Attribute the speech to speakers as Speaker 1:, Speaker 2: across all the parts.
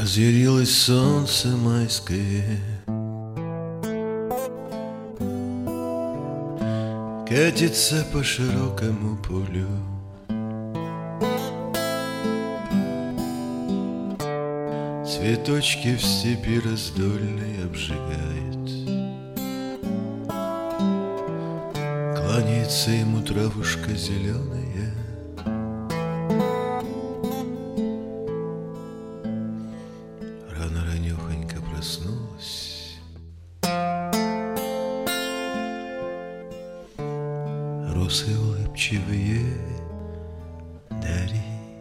Speaker 1: Разъярилось солнце майское, катится по широкому полю. Цветочки в степи раздольной обжигает. Кланяется ему травушка зеленая. Рано-ранехонько проснулась, росы улыбчивые дарит.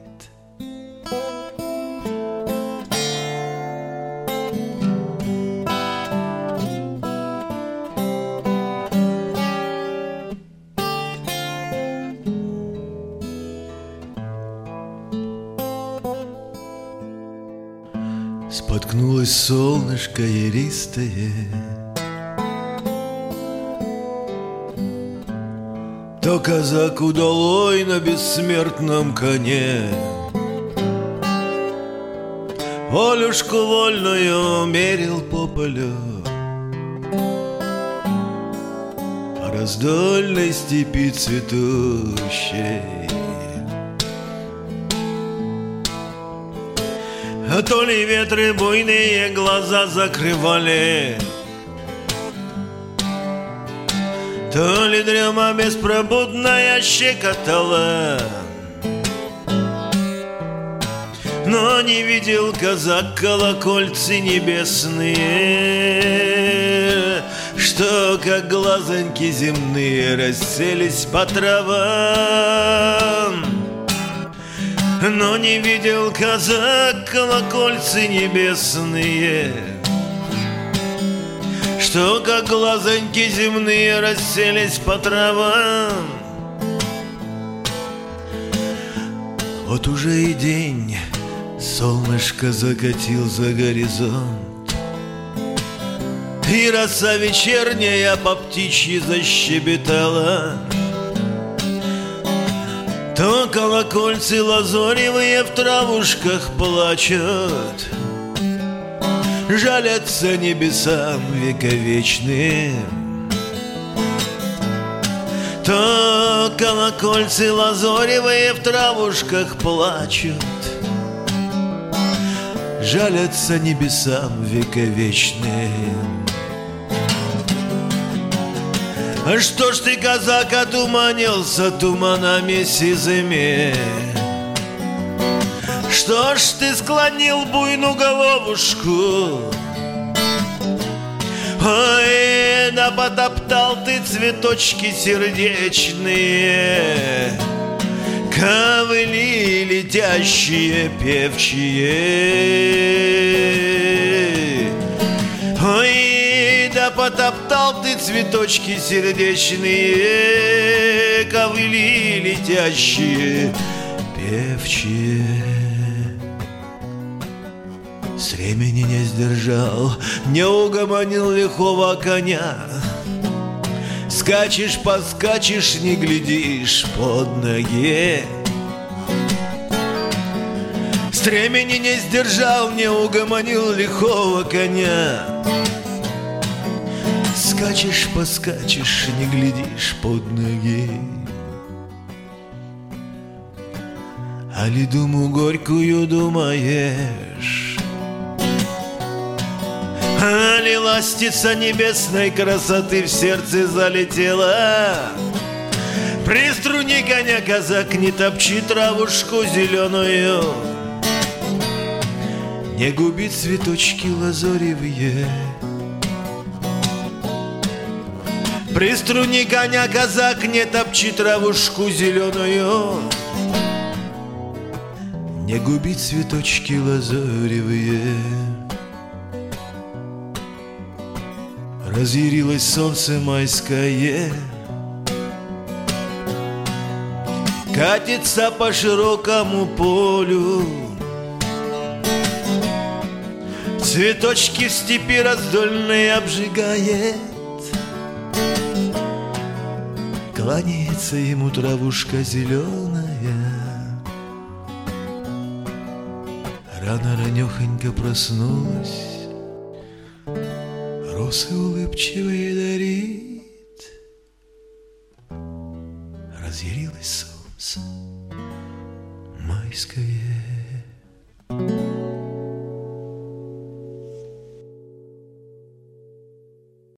Speaker 1: Споткнулось солнышко яристое, то казак удалой на бессмертном коне волюшку вольную мерил по полю по раздольной степи цветущей. А то ли ветры буйные глаза закрывали, то ли дрема беспробудная щекотала, но не видел казак колокольцы небесные, что как глазоньки земные расселись по травам. Но не видел казак колокольцы небесные, что как глазоньки земные расселись по травам. Вот уже и день, солнышко закатил за горизонт, и роса вечерняя по птичьи защебетала. То колокольцы лазоревые в травушках плачут, жалятся небесам вековечным. То колокольцы лазоревые в травушках плачут, жалятся небесам вековечным. А что ж ты, казак, отуманился туманами сизыми? Что ж ты склонил буйную головушку? Ой, да потоптал ты цветочки сердечные, ковыли летящие, певчие. Ой, да потоптал ты цветочки сердечные, ковыли летящие, певчие. С ремени не сдержал, не угомонил лихого коня. Скачешь, поскачешь, не глядишь под ноги. С ремени не сдержал, не угомонил лихого коня. Скачешь, поскачешь, не глядишь под ноги. Али думу горькую думаешь, али ластица небесной красоты в сердце залетела. Приструни коня, казак, не топчи травушку зеленую, не губи цветочки лазоревые. Приструни коня, казак, не топчи травушку зеленую, не губи цветочки лазоревые. Разъярилось солнце майское, катится по широкому полю. Цветочки в степи раздольной обжигает. Кланяется ему травушка зеленая. Рано ранехонько проснулась, росы улыбчивые дарит. Разъярилось солнце майское.